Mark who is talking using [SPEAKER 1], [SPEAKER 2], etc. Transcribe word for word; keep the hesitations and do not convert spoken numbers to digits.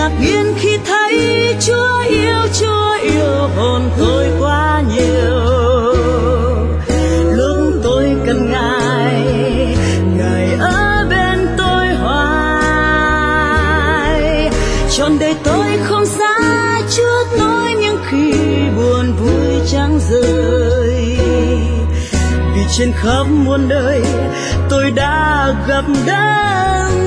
[SPEAKER 1] ngạc nhiên khi thấy Chúa yêu, Chúa yêu hồn tôi quá nhiều. Lúc tôi cần Ngài, Ngài ở bên tôi hoài. Trọn đời tôi không xa Chúa tôi, nhưng khi buồn vui chẳng rời. Vì trên khắp muôn đời tôi đã gặp đấng